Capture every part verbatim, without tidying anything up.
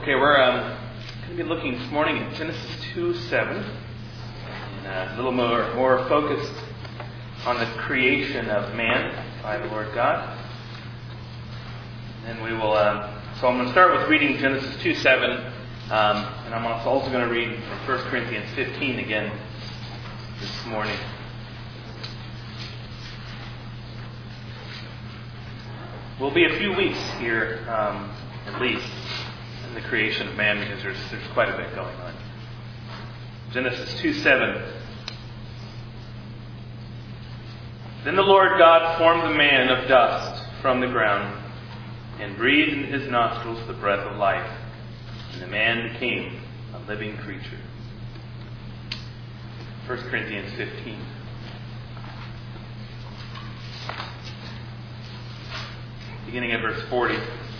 Okay, we're um, going to be looking this morning at Genesis two seven, and uh, a little more, more focused on the creation of man by the Lord God. And then we will, um, so I'm going to start with reading Genesis two seven, um, and I'm also going to read from First Corinthians fifteen again this morning. We'll be a few weeks here, um, at least, in the creation of man, because there's, there's quite a bit going on. Genesis two seven. Then the Lord God formed the man of dust from the ground, and breathed in his nostrils the breath of life, and the man became a living creature. First Corinthians fifteen. Beginning at verse forty.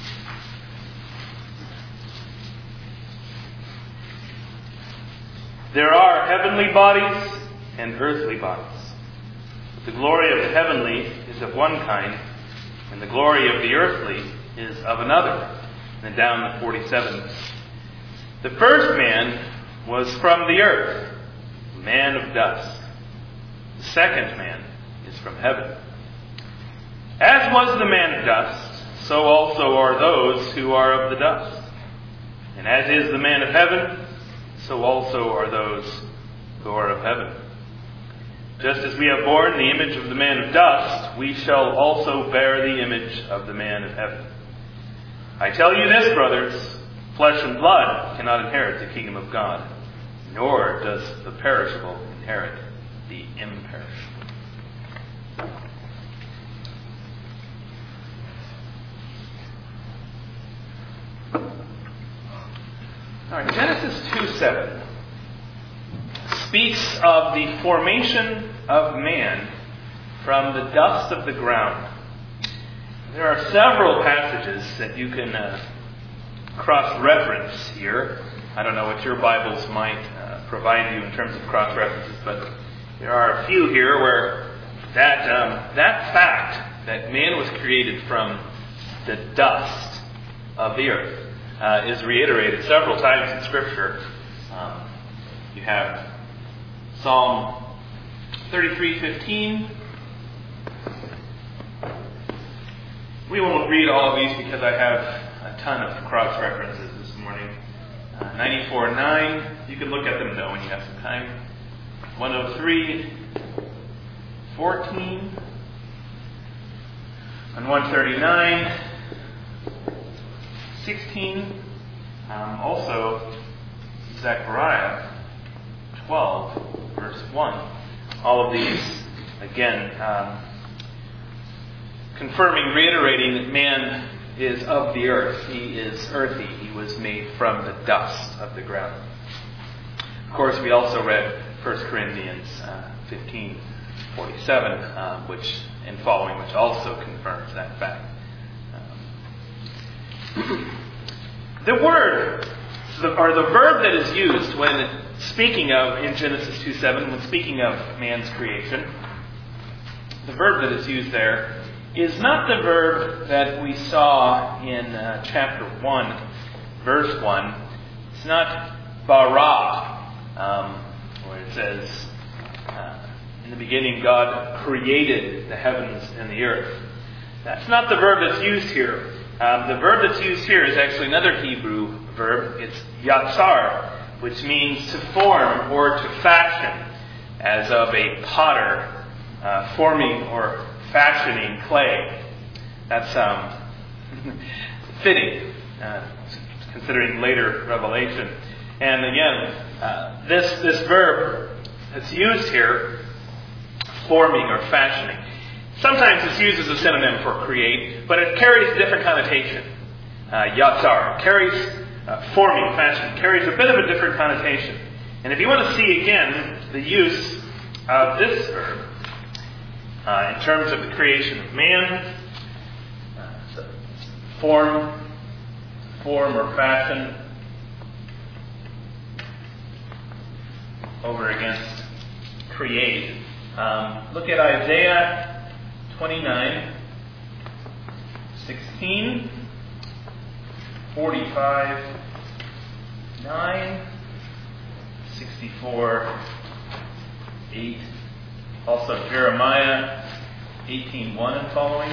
There are heavenly bodies and earthly bodies. The glory of the heavenly is of one kind, and the glory of the earthly is of another. And then down to forty-seven. The first man was from the earth, a man of dust. The second man is from heaven. As was the man of dust, so also are those who are of the dust. And as is the man of heaven, so also are those who are of heaven. Just as we have borne the image of the man of dust, we shall also bear the image of the man of heaven. I tell you this, brothers, flesh and blood cannot inherit the kingdom of God, nor does the perishable inherit the imperishable. All right, Genesis two seven speaks of the formation of man from the dust of the ground. There are several passages that you can uh, cross-reference here. I don't know what your Bibles might uh, provide you in terms of cross-references, but there are a few here where that um, that fact that man was created from the dust of the earth Uh, is reiterated several times in Scripture. Um, you have Psalm thirty-three fifteen. We won't read all of these because I have a ton of cross-references this morning. Uh, ninety-four nine. You can look at them though when you have some time. one oh three fourteen. And one thirty-nine. sixteen, um, also Zechariah twelve, verse one. All of these, again, um, confirming, reiterating that man is of the earth. He is earthy. He was made from the dust of the ground. Of course, we also read First Corinthians uh, fifteen forty-seven, uh, which, and following, which also confirms that fact. The word, or the verb that is used when speaking of, in Genesis two seven, when speaking of man's creation, the verb that is used there is not the verb that we saw in uh, chapter one, verse one. It's not bara, um, where it says, uh, in the beginning God created the heavens and the earth. That's not the verb that's used here. Um, the verb that's used here is actually another Hebrew verb. It's yatsar, which means to form or to fashion, as of a potter uh, forming or fashioning clay. That's um, fitting, uh, considering later revelation. And again, uh, this this verb that's used here, forming or fashioning, sometimes it's used as a synonym for create, but it carries a different connotation. Uh, yatsar carries uh, forming, fashion, carries a bit of a different connotation. And if you want to see again the use of this verb uh, in terms of the creation of man, uh, so form, form or fashion, over against create. Um, look at Isaiah twenty-nine, sixteen, forty-five, nine, sixty-four, eight. Also Jeremiah eighteen one and following.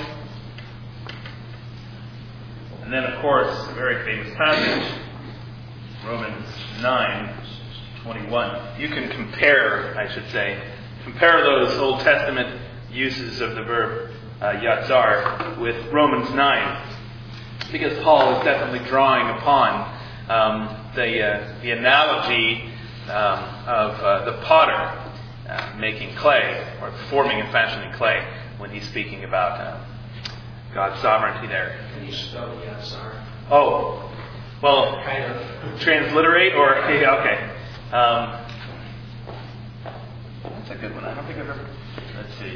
And then, of course, a very famous passage, Romans nine twenty-one. You can compare, I should say, compare those Old Testament uses of the verb uh, yatzar with Romans nine, because Paul is definitely drawing upon um, the uh, the analogy um, of uh, the potter uh, making clay, or forming and fashioning clay, when he's speaking about uh, God's sovereignty there. Can you spell yatzar? Oh, well, Kind of. transliterate or yeah, okay. Um, that's a good one. I don't think I've ever. Let's see.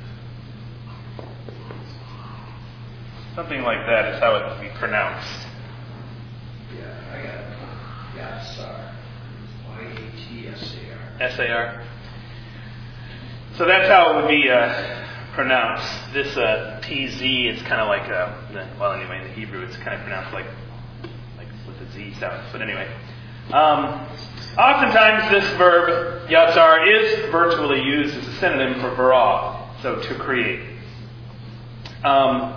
Something like that is how it would be pronounced. Yeah, I got it. Yatzar. Y A T S A R. S A R. So that's how it would be uh, pronounced. This uh, T Z, it's kind of like, uh, well, anyway, in the Hebrew, it's kind of pronounced like, like with the Z sound. But anyway. Um, oftentimes this verb, yatzar, is virtually used as a synonym for bara, so to create. Um,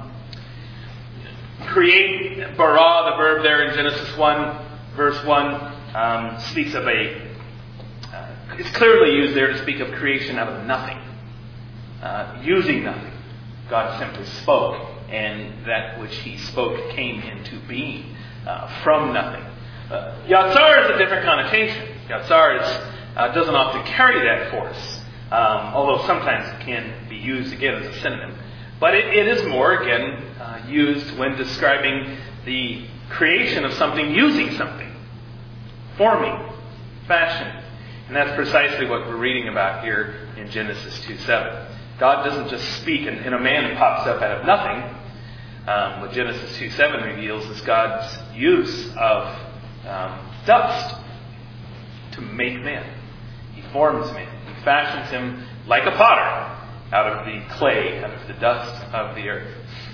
create, bara, the verb there in Genesis one, verse one, um, speaks of a, uh, it's clearly used there to speak of creation out of nothing, uh, using nothing. God simply spoke, and that which he spoke came into being uh, from nothing. Uh, yatzar is a different connotation. Yatzar is, uh, doesn't often carry that force, um, although sometimes it can be used again as a synonym. But it, it is more, again, uh, used when describing the creation of something using something, forming, fashion. And that's precisely what we're reading about here in Genesis two seven. God doesn't just speak and, and a man pops up out of nothing. Um, what Genesis two seven reveals is God's use of um, dust to make man. He forms man. He fashions him like a potter out of the clay, out of the dust of the earth.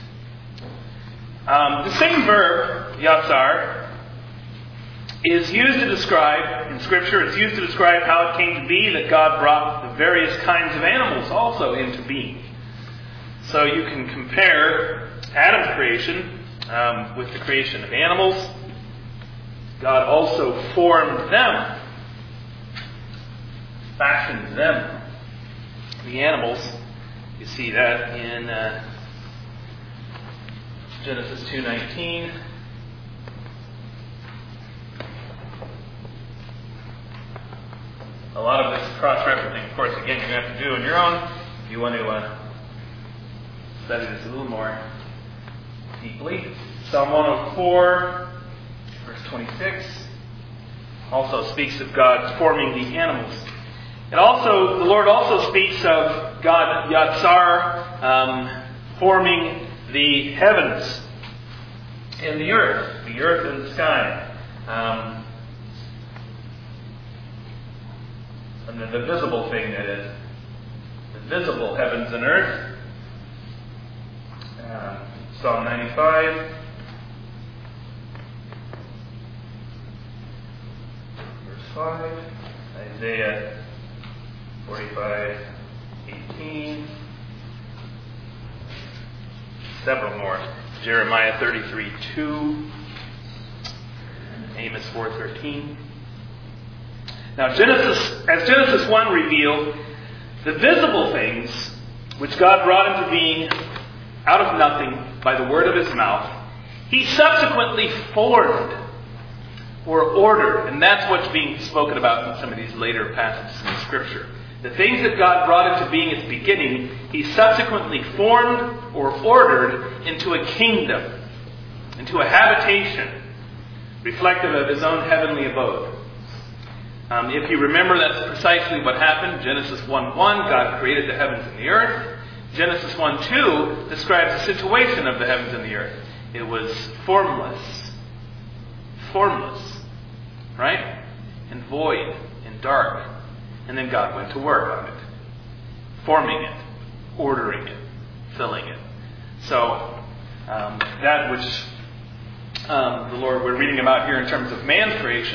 Um, the same verb, yatzar, is used to describe, in Scripture, it's used to describe how it came to be that God brought the various kinds of animals also into being. So you can compare Adam's creation um, with the creation of animals. God also formed them, fashioned them. The animals, you see that in uh, Genesis two nineteen. A lot of this cross-referencing, of course, again, you're going to have to do on your own if you want to uh, study this a little more deeply. Psalm one oh four, verse twenty-six, also speaks of God forming the animals. And also, the Lord also speaks of God, yatzar, um, forming the heavens and the earth, the earth and the sky. Um, and the, the visible thing, that is, the visible heavens and earth. Um, Psalm ninety-five, verse five, Isaiah forty-five, eighteen, several more. Jeremiah thirty-three, two, Amos four, thirteen. Now, Genesis, as Genesis one revealed, the visible things which God brought into being out of nothing by the word of his mouth, he subsequently formed or ordered. And that's what's being spoken about in some of these later passages in Scripture. The things that God brought into being at the beginning, he subsequently formed or ordered into a kingdom, into a habitation, reflective of his own heavenly abode. Um, if you remember, that's precisely what happened. Genesis one one, God created the heavens and the earth. Genesis one two describes the situation of the heavens and the earth. It was formless. Formless. Right? And void and dark. And then God went to work on it. Forming it. Ordering it. Filling it. So, um, that which um, the Lord we're reading about here in terms of man's creation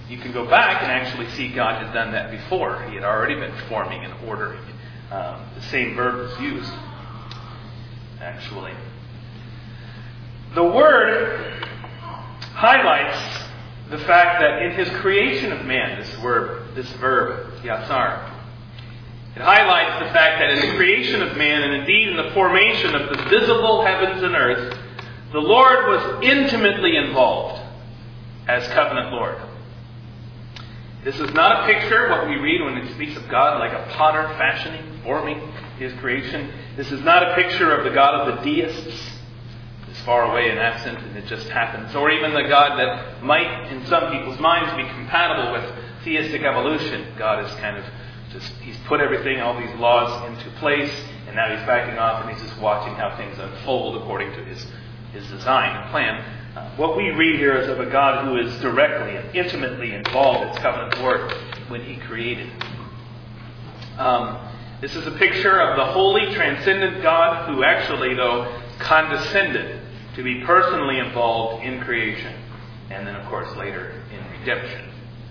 you can go back and actually see God had done that before. He had already been forming and ordering. Um, the same verb was used, actually. The Word highlights the fact that in His creation of man, this verb, this verb, yatsar, it highlights the fact that in the creation of man, and indeed in the formation of the visible heavens and earth, the Lord was intimately involved as covenant Lord. This is not a picture, what we read when it speaks of God, like a potter fashioning, forming His creation. This is not a picture of the God of the deists, is far away and absent and it just happens. Or even the God that might, in some people's minds, be compatible with theistic evolution. God is kind of just, He's put everything, all these laws into place, and now He's backing off and He's just watching how things unfold according to His, his design and plan. Uh, what we read here is of a God who is directly and intimately involved as covenant Lord when He created. Um, this is a picture of the holy, transcendent God who actually, though, condescended to be personally involved in creation, and then, of course, later in redemption.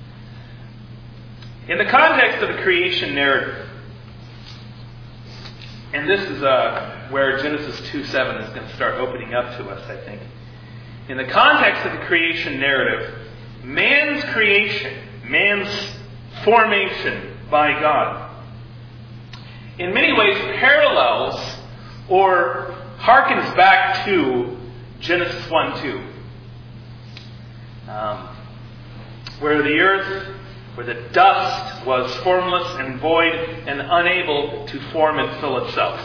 In the context of the creation narrative, and this is uh, where Genesis two seven is going to start opening up to us, I think. In the context of the creation narrative, man's creation, man's formation by God, in many ways parallels or harkens back to Genesis one two, um, where the earth, where the dust was formless and void and unable to form and fill itself.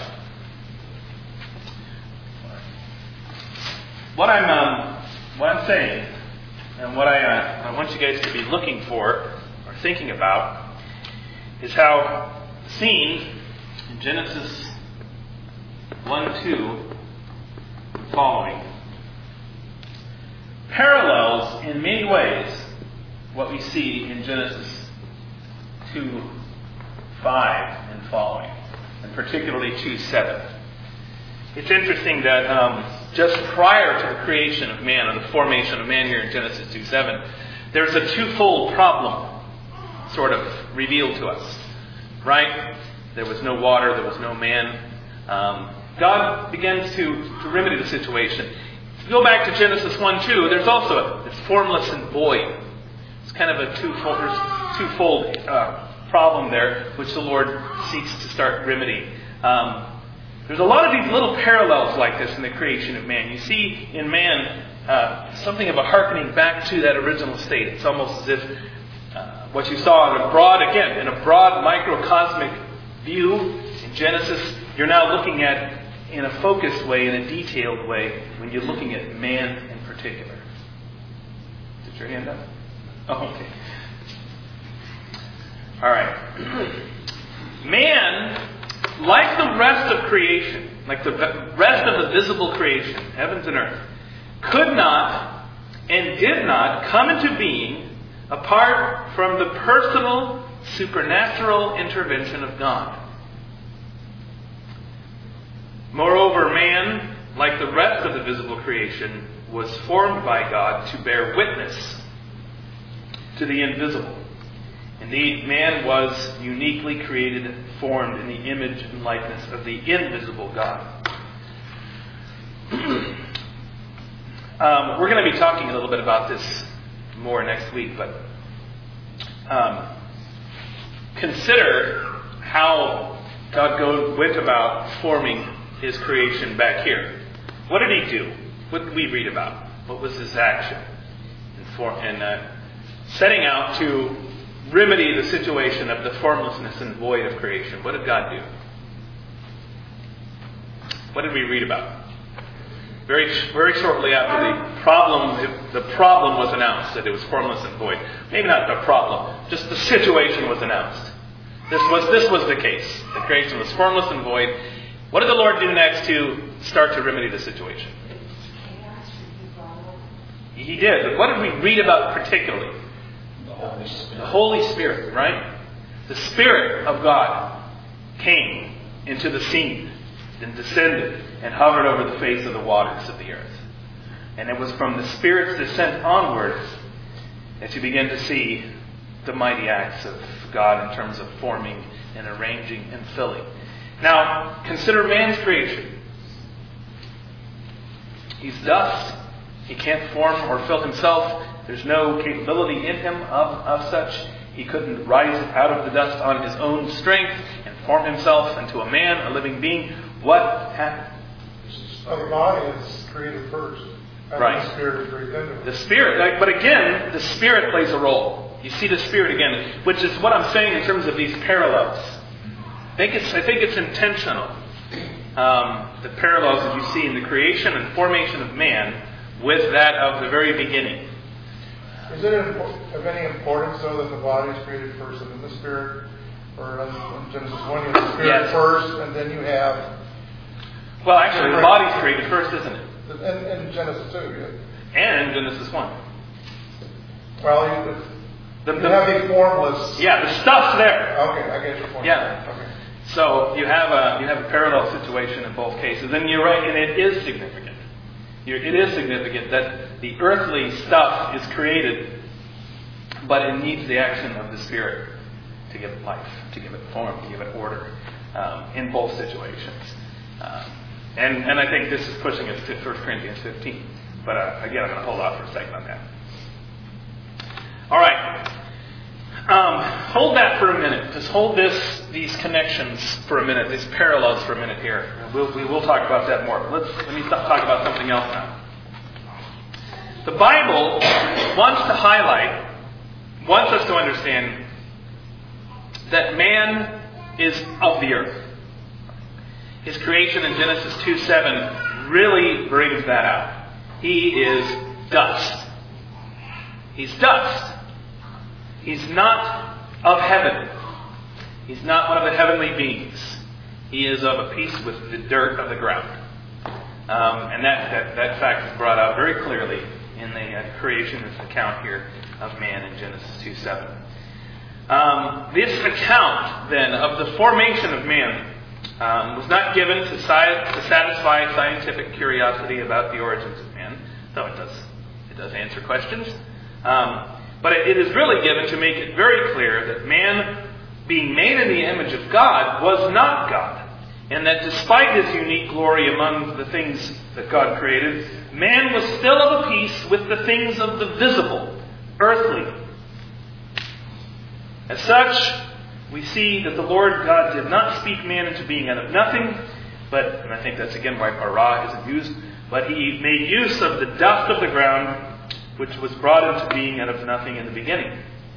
What I'm um, what I'm saying, and what I uh, I want you guys to be looking for or thinking about, is how the scene in Genesis one two following parallels in many ways what we see in Genesis two five and following, and particularly two seven. It's interesting that um, just prior to the creation of man, or the formation of man here in Genesis two seven, there's a twofold problem sort of revealed to us. Right? There was no water, there was no man. Um, God begins to, to remedy the situation. If you go back to Genesis one two, there's also a, it's formless and void. It's kind of a twofold, there's twofold uh, problem there, which the Lord seeks to start remedying. Um, there's a lot of these little parallels like this in the creation of man. You see in man uh, something of a hearkening back to that original state. It's almost as if uh, what you saw in a broad, again, in a broad microcosmic view in Genesis, you're now looking at in a focused way, in a detailed way, when you're looking at man in particular. Did your hand up? Oh, okay. All right. Man, like the rest of creation, like the rest of the visible creation, heavens and earth, could not and did not come into being apart from the personal, supernatural intervention of God. Moreover, man, like the rest of the visible creation, was formed by God to bear witness to the invisible. Indeed, man was uniquely created and formed in the image and likeness of the invisible God. um, we're going to be talking a little bit about this more next week, but um, consider how God go, went about forming His creation back here. What did He do? What did we read about? What was His action in, for, in uh, setting out to remedy the situation of the formlessness and void of creation? What did God do? What did we read about? Very, very shortly after the problem, the problem was announced that it was formless and void. Maybe not the problem, just the situation was announced. This was this was the case. The creation was formless and void. What did the Lord do next to start to remedy the situation? He did. But what did we read about particularly? The Holy Spirit. The Holy Spirit, right? The Spirit of God came into the scene and descended and hovered over the face of the waters of the earth. And it was from the Spirit's descent onwards as you begin to see the mighty acts of God in terms of forming and arranging and filling. Now, consider man's creation. He's dust. He can't form or fill himself. There's no capability in him of, of such. He couldn't rise out of the dust on his own strength and form himself into a man, a living being. What happened? So the body is created first. And Right. the spirit is breathed into it. The Spirit, like, but again, the Spirit plays a role. You see the Spirit again, which is what I'm saying in terms of these parallels. I think it's, I think it's intentional. Um, the parallels that you see in the creation and formation of man with that of the very beginning. Is it of any importance, though, that the body is created first and then the spirit? Or in, in Genesis one, you have the spirit Yes. first, and then you have... Well, actually, the body's created first, isn't it? In, in Genesis two, yeah. And in Genesis one. Well, you, The, you the- have these formless... yeah, the stuff's there. Okay, I get your point. Yeah. Okay. So you have a you have a parallel situation in both cases, and you're right, and it is significant. You're, it is significant that the earthly stuff is created, but it needs the action of the Spirit to give it life, to give it form, to give it order um, in both situations. Um, and and I think this is pushing us to First Corinthians fifteen. But uh, again, I'm going to hold off for a second on that. All right. Um, hold that for a minute. Just hold this, these connections for a minute, these parallels for a minute here. We'll, we will talk about that more. But let's let me talk about something else now. The Bible wants to highlight, wants us to understand that man is of the earth. His creation in Genesis two seven really brings that out. He is dust. He's dust. He's not of heaven. He's not one of the heavenly beings. He is of a piece with the dirt of the ground. Um, and that, that, that fact is brought out very clearly in the uh, creation account here of man in Genesis two seven. Um, this account, then, of the formation of man um, was not given to, sci- to satisfy scientific curiosity about the origins of man, though it does, it does answer questions. Um, But it is really given to make it very clear that man, being made in the image of God, was not God. And that despite his unique glory among the things that God created, man was still of a piece with the things of the visible, earthly. As such, we see that the Lord God did not speak man into being out of nothing, but, and I think that's again why bara isn't used, but he made use of the dust of the ground, which was brought into being out of nothing in the beginning.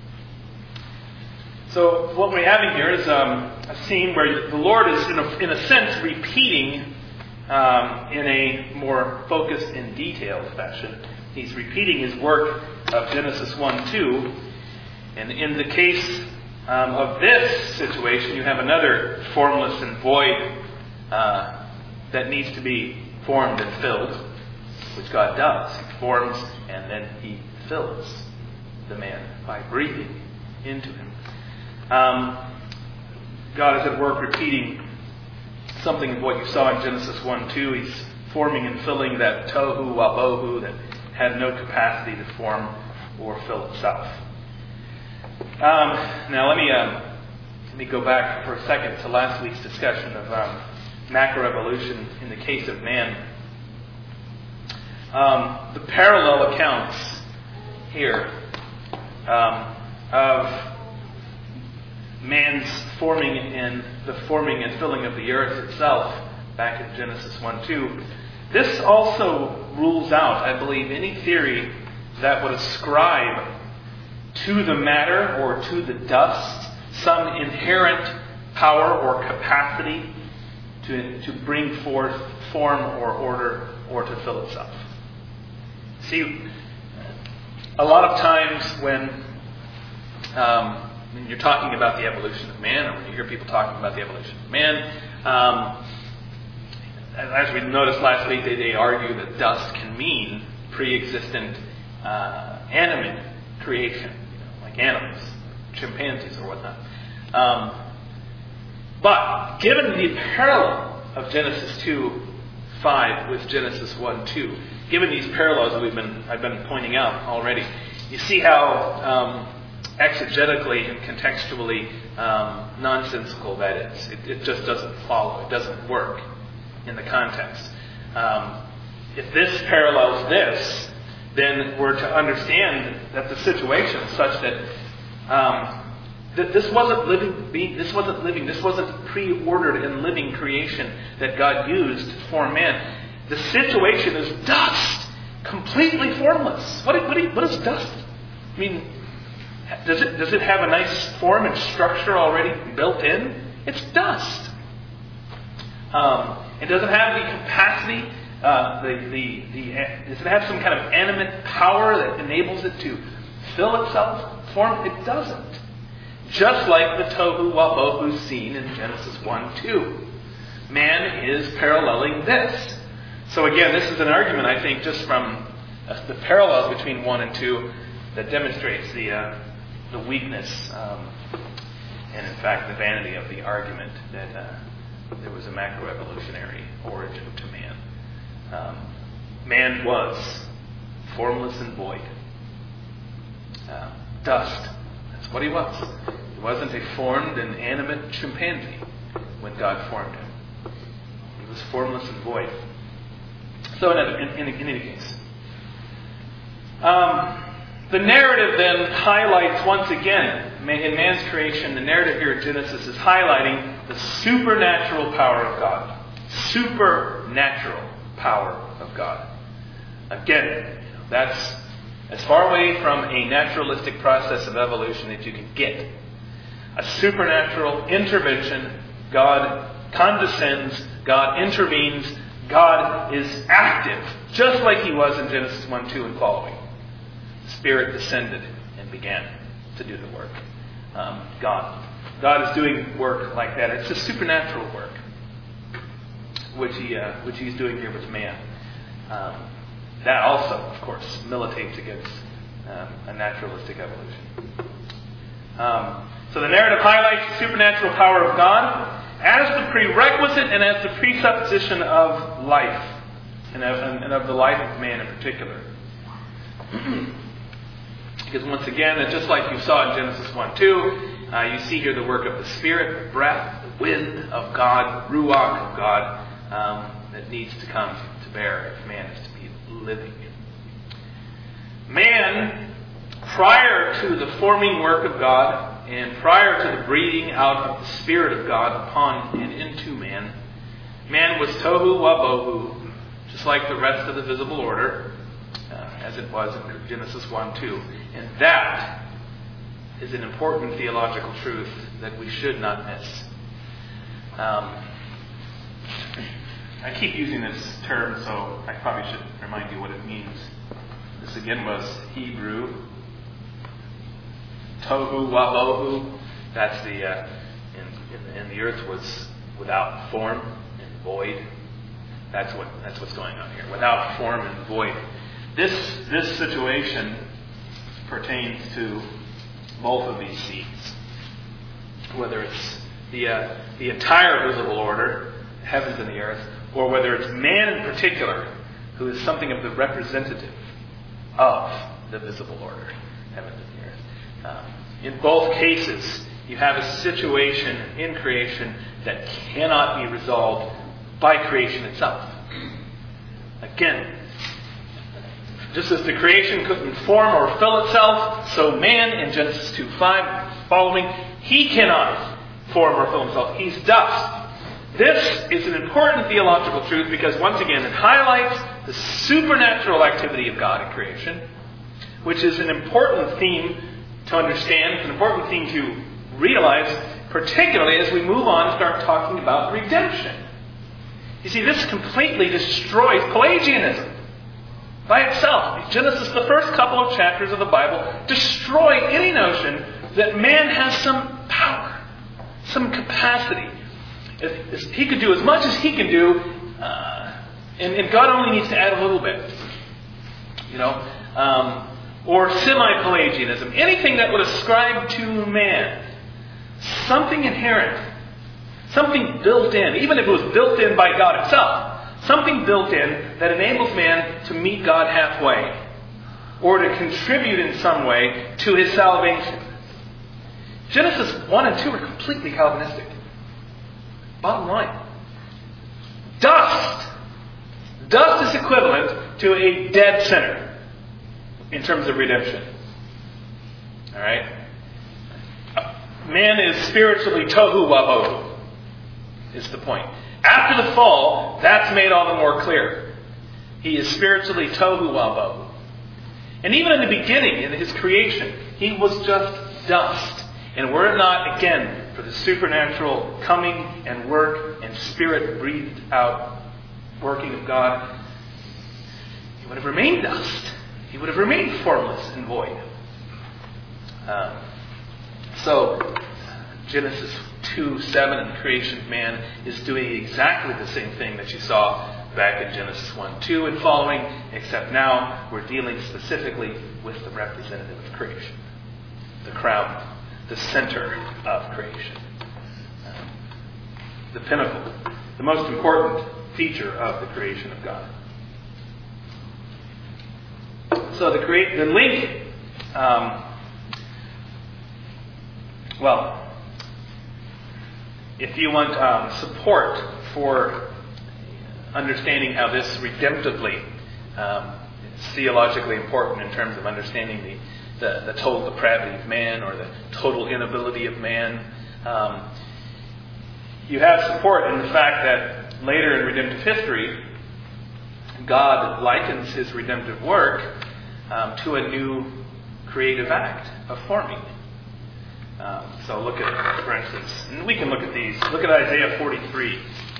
So what we're having here is um, a scene where the Lord is, in a, in a sense, repeating um, in a more focused and detailed fashion. He's repeating his work of Genesis one two. And in the case um, of this situation, you have another formless and void uh, that needs to be formed and filled, which God does. He forms and then He fills the man by breathing into him. Um, God is at work repeating something of what you saw in Genesis one two. He's forming and filling that tohu wabohu that had no capacity to form or fill itself. Um, now let me um, let me go back for a second to last week's discussion of um, macroevolution in the case of man. Um, the parallel accounts here um, of man's forming and the forming and filling of the earth itself back in Genesis one two. This also rules out, I believe, any theory that would ascribe to the matter or to the dust some inherent power or capacity to, to bring forth form or order or to fill itself. See, a lot of times when, um, when you're talking about the evolution of man, or when you hear people talking about the evolution of man, um, as we noticed last week, they, they argue that dust can mean pre-existent uh, animate creation, you know, like animals, chimpanzees or whatnot. Um, but given the parallel of Genesis two five with Genesis one two, given these parallels that we've been I've been pointing out already, you see how um, exegetically and contextually um, nonsensical that is. It, it just doesn't follow. It doesn't work in the context. Um, if this parallels this, then we're to understand that the situation is such that um, that this wasn't living. Being, this wasn't living. This wasn't pre-ordered and living creation that God used to form man. The situation is dust, completely formless. What, what, what is dust? I mean, does it does it have a nice form and structure already built in? It's dust. Um, it doesn't have the capacity. Uh, the, the, the, does it have some kind of animate power that enables it to fill itself, form? It doesn't. Just like the tohu wabohu seen in Genesis one two. Man is paralleling this. So again, this is an argument, I think, just from uh, the parallels between one and two that demonstrates the uh, the weakness um, and, in fact, the vanity of the argument that uh, there was a macroevolutionary origin to man. Um, man was formless and void. Uh, dust. That's what he was. He wasn't a formed and animate chimpanzee when God formed him. He was formless and void. So in, in, in, in any case, um, the narrative then highlights once again, in man's creation, the narrative here at Genesis is highlighting the supernatural power of God. Supernatural power of God. Again, that's as far away from a naturalistic process of evolution that you can get. A supernatural intervention. God condescends. God intervenes. God is active, just like he was in Genesis one two and following. The Spirit descended and began to do the work. Um, God. God is doing work like that. It's a supernatural work, which he uh, which he's doing here with man. Um, that also, of course, militates against um, a naturalistic evolution. Um, so the narrative highlights the supernatural power of God as the prerequisite and as the presupposition of life, and of, and of the life of man in particular. Because once again, just like you saw in Genesis one two, uh, you see here the work of the Spirit, the breath, the wind of God, Ruach of God, um, that needs to come to bear if man is to be living. Man, prior to the forming work of God, and prior to the breathing out of the Spirit of God upon and into man, man was tohu wabohu, just like the rest of the visible order, uh, as it was in Genesis one two. And that is an important theological truth that we should not miss. Um, I keep using this term, so I probably should remind you what it means. This again was Hebrew. Tohu wabohu. That's the uh, and, and the earth was without form and void. That's what that's what's going on here. Without form and void. This this situation pertains to both of these seeds. Whether it's the uh, the entire visible order, heavens and the earth, or whether it's man in particular, who is something of the representative of the visible order, heavens and the earth. Um, in both cases, you have a situation in creation that cannot be resolved by creation itself. Again, just as the creation couldn't form or fill itself, so man in Genesis two five following, he cannot form or fill himself. He's dust. This is an important theological truth because, once again, it highlights the supernatural activity of God in creation, which is an important theme to understand. It's an important thing to realize, particularly as we move on and start talking about redemption. You see, this completely destroys Pelagianism by itself. Genesis, the first couple of chapters of the Bible, destroy any notion that man has some power, some capacity. If, if he could do as much as he can do, uh, and, and God only needs to add a little bit. You know? Um, or semi-Pelagianism. Anything that would ascribe to man something inherent, something built in, even if it was built in by God himself, something built in that enables man to meet God halfway. or to contribute in some way to his salvation. Genesis one and two are completely Calvinistic. Bottom line. Dust. Dust is equivalent to a dead sinner in terms of redemption. Alright? Man is spiritually tohu wabohu, is the point. After the fall, that's made all the more clear. He is spiritually tohu wabohu. And even in the beginning, in his creation, he was just dust. And were it not, again, for the supernatural coming and work and spirit breathed out working of God, he would have remained dust. He would have remained formless and void. Um, so, Genesis two seven and the creation of man is doing exactly the same thing that you saw back in Genesis one two and following, except now we're dealing specifically with the representative of creation. The crown, the center of creation. Um, the pinnacle, the most important feature of the creation of God. So the create the link, um, well, if you want um, support for understanding how this redemptively um, is theologically important in terms of understanding the, the, the total depravity of man or the total inability of man, um, you have support in the fact that later in redemptive history, God likens his redemptive work um, to a new creative act of forming. Um, so look at, for instance, and we can look at these. Look at Isaiah forty-three.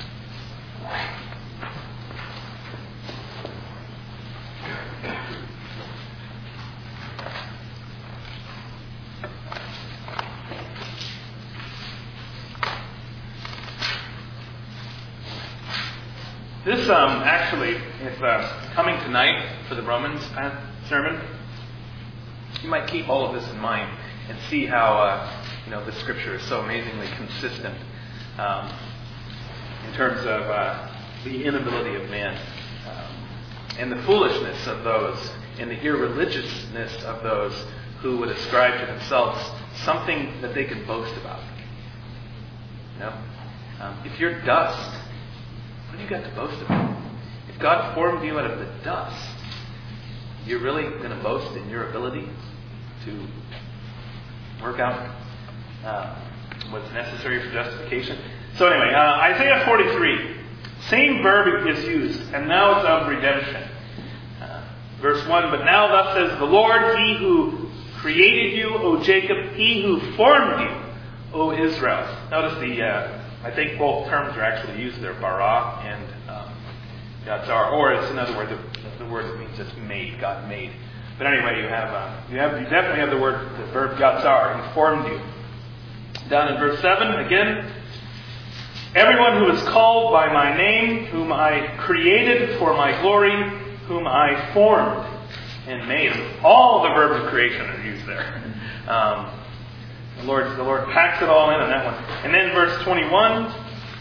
This um, actually, if uh, coming tonight for the Romans sermon, you might keep all of this in mind and see how uh, you know the Scripture is so amazingly consistent um, in terms of uh, the inability of man um, and the foolishness of those and the irreligiousness of those who would ascribe to themselves something that they could boast about. You know, um, if you're dust, what do you got to boast about? If God formed you out of the dust, you're really going to boast in your ability to work out uh, what's necessary for justification. So anyway, uh, Isaiah forty-three, same verb is used, and now it's of redemption. Uh, verse one, but now thus says the Lord, He who created you, O Jacob, He who formed you, O Israel. Notice the, uh, I think both terms are actually used there, bara and um, yatzar, or it's another word, the, the word that means it's made, God made. But anyway, you have uh, you have you definitely have the word, the verb yatzar, He formed you. Down in verse seven, again, everyone who is called by my name, whom I created for my glory, whom I formed and made. All the verbs of creation are used there. Um, the Lord, the Lord packs it all in on that one. And then verse twenty-one,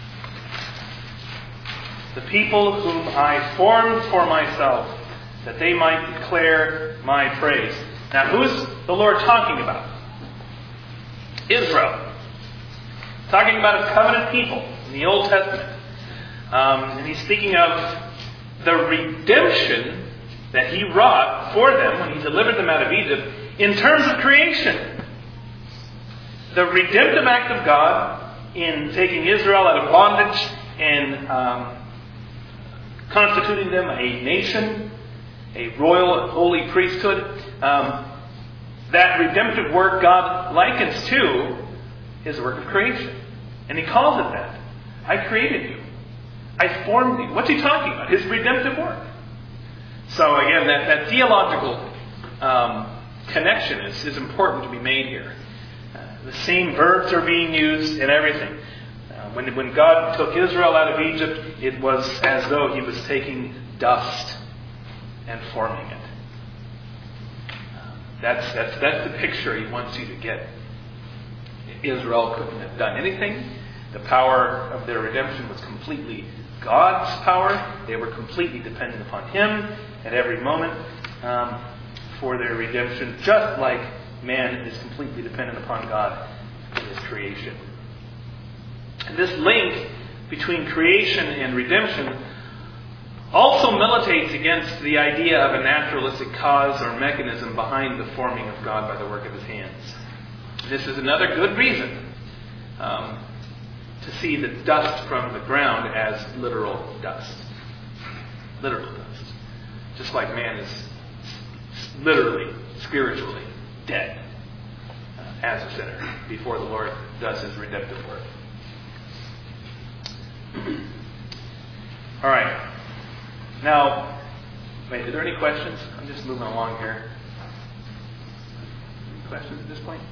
the people whom I formed for myself, that they might declare my praise. Now, who's the Lord talking about? Israel. Talking about a covenant people in the Old Testament. Um, and he's speaking of the redemption that he wrought for them when he delivered them out of Egypt in terms of creation. The redemptive act of God in taking Israel out of bondage and um, constituting them a nation, a royal holy priesthood. Um, that redemptive work God likens to his work of creation. And he calls it that. I created you. I formed you. What's he talking about? His redemptive work. So again, that, that theological um, connection is, is important to be made here. Uh, the same verbs are being used in everything. Uh, when, when God took Israel out of Egypt, it was as though he was taking dust and forming it. Uh, that's, that's, that's the picture he wants you to get. Israel couldn't have done anything. The power of their redemption was completely God's power. They were completely dependent upon Him at every moment. Um, for their redemption, just like man is completely dependent upon God in his creation. And this link between creation and redemption also militates against the idea of a naturalistic cause or mechanism behind the forming of God by the work of his hands. This is another good reason um, to see the dust from the ground as literal dust. Literal dust. Just like man is literally, spiritually dead uh, as a sinner before the Lord does his redemptive work. All right. Now, wait, are there any questions? I'm just moving along here. Any questions at this point?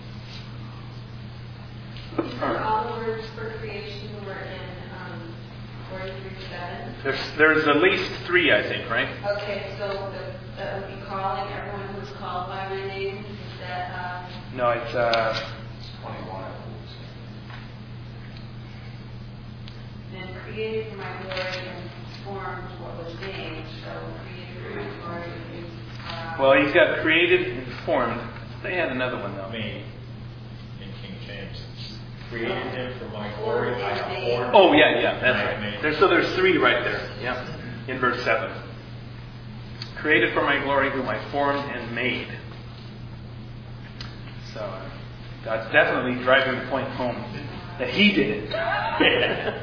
All, all the words for creation were in um, forty-three seven. There's, there's at least three, I think, right? Okay, so the, that would be calling everyone who's called by my name. Is that? Uh, no, it's uh, twenty-one. and created for my glory and formed what was made. So created for my glory is. Uh, well, he's got created and formed. They had another one though. Me in King James, it's created him for my glory. I have formed. Oh yeah, yeah, that's I right. made There's, so there's three right there. Yeah, in verse seven. Created for my glory, whom I formed and made. So uh, God's definitely driving the point home that He did it.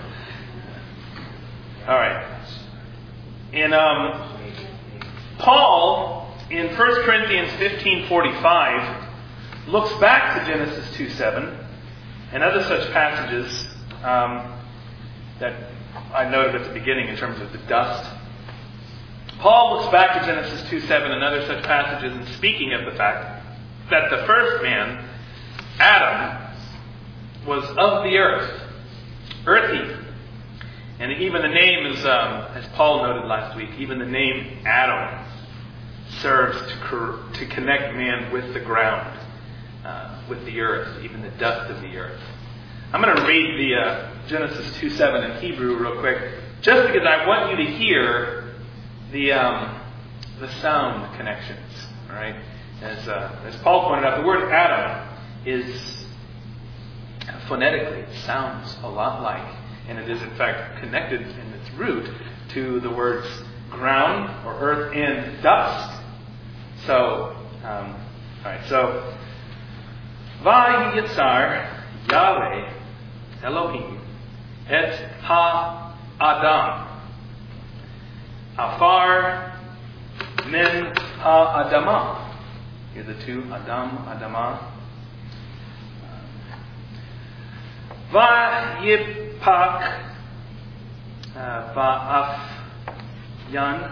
All right. And um, Paul in First Corinthians fifteen forty-five looks back to Genesis two seven and other such passages um, that I noted at the beginning in terms of the dust. Paul looks back to Genesis two seven and other such passages, and speaking of the fact that the first man, Adam, was of the earth, earthy. And even the name is, um, as Paul noted last week, even the name Adam serves to, cor- to connect man with the ground, uh, with the earth, even the dust of the earth. I'm going to read the uh, Genesis two seven in Hebrew real quick, just because I want you to hear the um, the sound connections. All right, as uh, as Paul pointed out, the word Adam is phonetically it sounds a lot like, and it is in fact connected in its root to the words ground or earth and dust. So, um, all right. So, Vayitzar Yahweh Elohim et ha Adam Afar min ha Adama. Here are the two Adam Adama. Vayipak Va'af Yan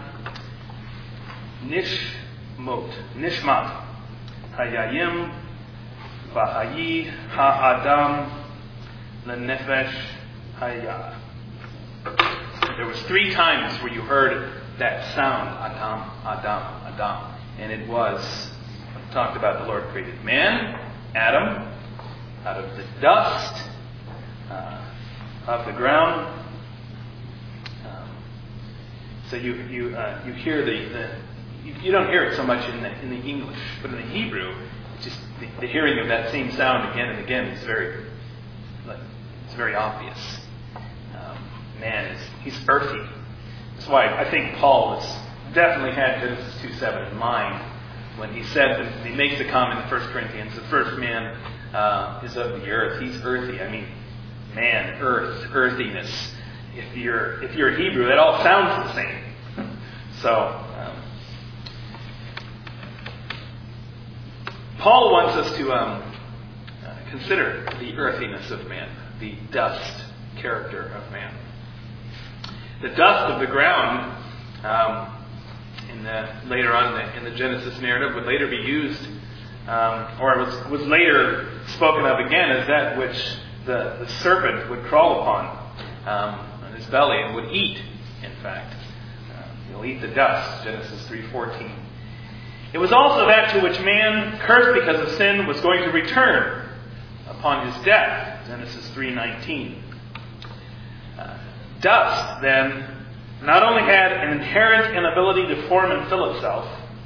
Nishmot Nishmat Hayayim Vahayi Ha'adam Lenefesh Hayah. There was three times where you heard that sound, Adam, Adam, Adam. And it was talked about the Lord created man, Adam, out of the dust uh, of the ground. Um, so you you uh, you hear the, the you, you don't hear it so much in the in the English, but in the Hebrew, it's just the, the hearing of that same sound again and again is very like it's very obvious. Um, man is he's earthy. That's why I think Paul has definitely had Genesis two seven in mind when he said that he makes the comment in First Corinthians, the first man uh, is of the earth. He's earthy. I mean, man, earth, earthiness. If you're if you're Hebrew, that all sounds the same. So um, Paul wants us to um, uh, consider the earthiness of man, the dust character of man. The dust of the ground, um, in the, later on in the, in the Genesis narrative, would later be used, um, or was, was later spoken of again as that which the, the serpent would crawl upon um, on his belly and would eat, in fact. Uh, he'll eat the dust, Genesis three fourteen. It was also that to which man, cursed because of sin, was going to return upon his death, Genesis three nineteen. Uh, dust, then, not only had an inherent inability to form and fill itself,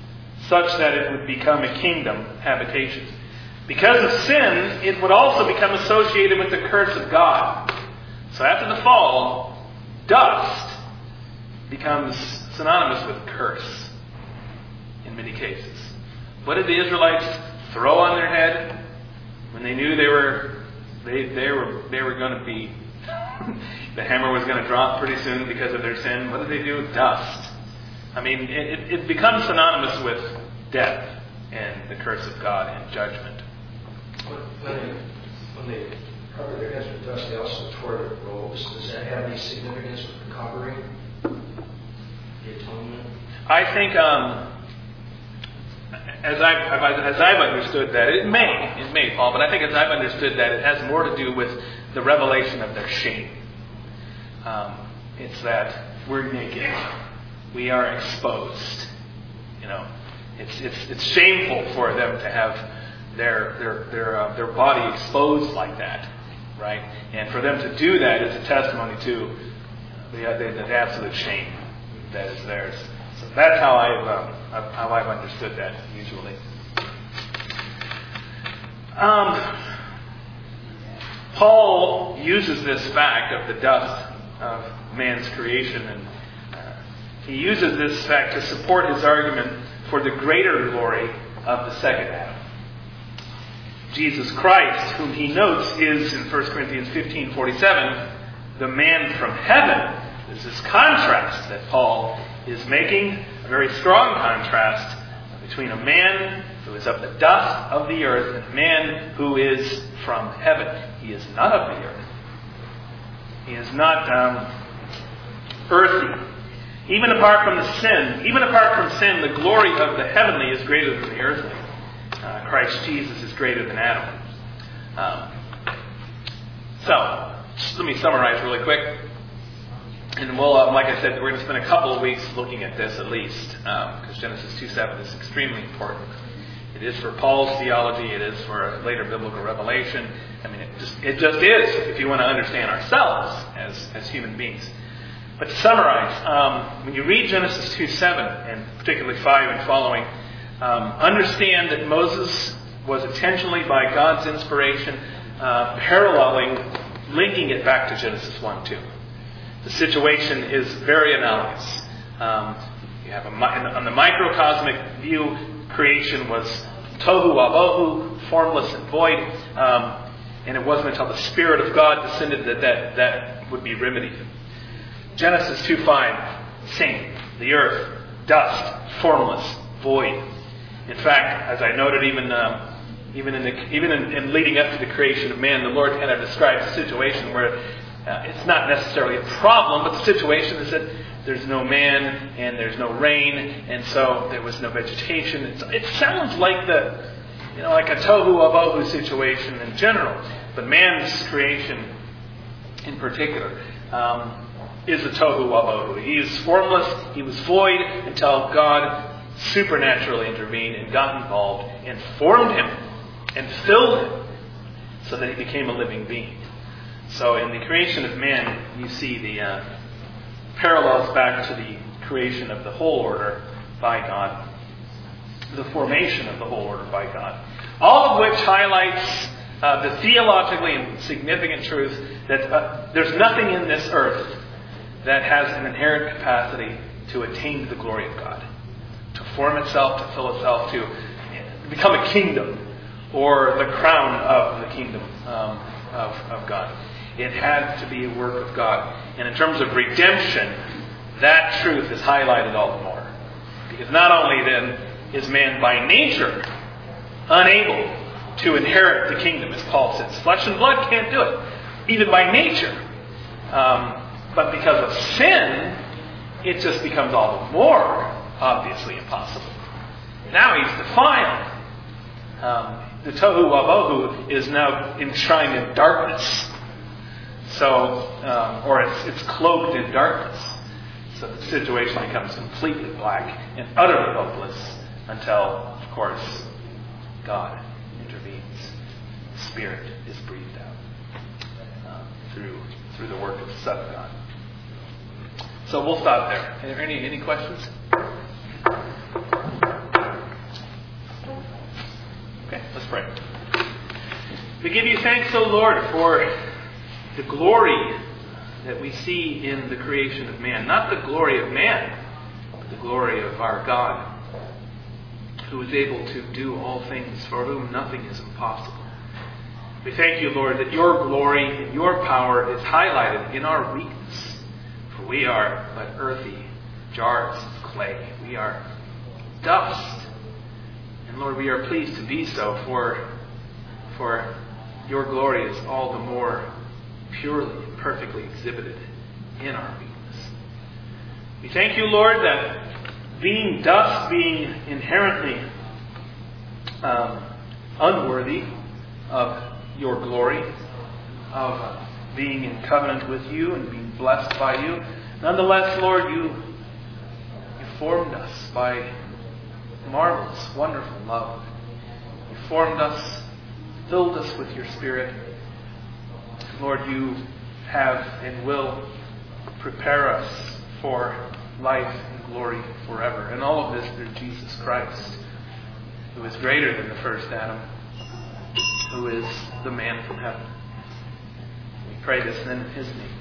such that it would become a kingdom habitation. Because of sin, it would also become associated with the curse of God. So after the fall, dust becomes synonymous with curse in many cases. What did the Israelites throw on their head when they knew they were they they were they were going to be the hammer was going to drop pretty soon because of their sin? What did they do? Dust. I mean, it, it becomes synonymous with death and the curse of God and judgment. When they, when they covered their heads with dust, they also tore their robes. Does that have any significance with the covering? The atonement? I think, um, as I've, as I've understood that, it may, it may, Paul, but I think as I've understood that, it has more to do with the revelation of their shame. Um, it's that we're naked. We are exposed. You know, it's it's it's shameful for them to have their their their uh, their body exposed like that, right? And for them to do that is a testimony to the, the, the absolute shame that is theirs. So that's how I've um, how I've understood that usually. Um, Paul uses this fact of the dust of man's creation, and uh, he uses this fact to support his argument for the greater glory of the second Adam. Jesus Christ, whom he notes is in First Corinthians fifteen forty-seven, the man from heaven. There's this contrast that Paul is making, a very strong contrast between a man who is of the dust of the earth and a man who is from heaven. He is not of the earth. He is not um, earthy. Even apart from the sin, even apart from sin, the glory of the heavenly is greater than the earthly. Uh, Christ Jesus is greater than Adam. Um, so, just let me summarize really quick. And we'll, um, like I said, we're going to spend a couple of weeks looking at this at least, because um, Genesis two seven is extremely important. It is for Paul's theology. It is for later biblical revelation. I mean, it just it just is if you want to understand ourselves as, as human beings. But to summarize, um, when you read Genesis two seven, and particularly five and following, um, understand that Moses was intentionally, by God's inspiration, uh, paralleling, linking it back to Genesis one two. The situation is very analogous. Um, you have a, on the microcosmic view, creation was tohu wabohu, formless and void, um, and it wasn't until the Spirit of God descended that that, that would be remedied. Genesis two five, same. The earth, dust, formless, void. In fact, as I noted, even um, even in the, even in, in leading up to the creation of man, the Lord kind of describes a situation where uh, it's not necessarily a problem, but the situation is that there's no man and there's no rain, and so there was no vegetation. It's, it sounds like the, you know, like a tohu wabohu situation in general, but man's creation in particular um, is a tohu wabohu. He is formless. He was void until God supernaturally intervened and got involved and formed him and filled him so that he became a living being. So in the creation of man, you see the uh, parallels back to the creation of the whole order by God, the formation of the whole order by God. All of which highlights uh, the theologically significant truth that uh, there's nothing in this earth that has an inherent capacity to attain the glory of God, to form itself, to fill itself, to become a kingdom or the crown of the kingdom um, of, of God. It had to be a work of God. And in terms of redemption, that truth is highlighted all the more. Because not only then is man by nature unable to inherit the kingdom, as Paul says. Flesh and blood can't do it, even by nature. Um, but because of sin, it just becomes all the more obviously impossible. Now he's defiled. Um, the tohu wabohu is now enshrined in darkness. So, um, or it's, it's cloaked in darkness. So the situation becomes completely black and utterly hopeless until, of course, God intervenes. The Spirit is breathed out um, through through the work of the Son of God. So we'll stop there. Are there any any questions? We give you thanks, O Lord, for the glory that we see in the creation of man. Not the glory of man, but the glory of our God, who is able to do all things, for whom nothing is impossible. We thank you, Lord, that your glory and your power is highlighted in our weakness. For we are but earthy jars of clay. We are dust. And Lord, we are pleased to be so, for, for your glory is all the more purely and perfectly exhibited in our weakness. We thank you, Lord, that being dust, being inherently um, unworthy of your glory, of uh, being in covenant with you and being blessed by you, nonetheless, Lord, you, you formed us by marvelous, wonderful love. You formed us, filled us with your Spirit. Lord, you have and will prepare us for life and glory forever. And all of this through Jesus Christ, who is greater than the first Adam, who is the man from heaven. We pray this in his name.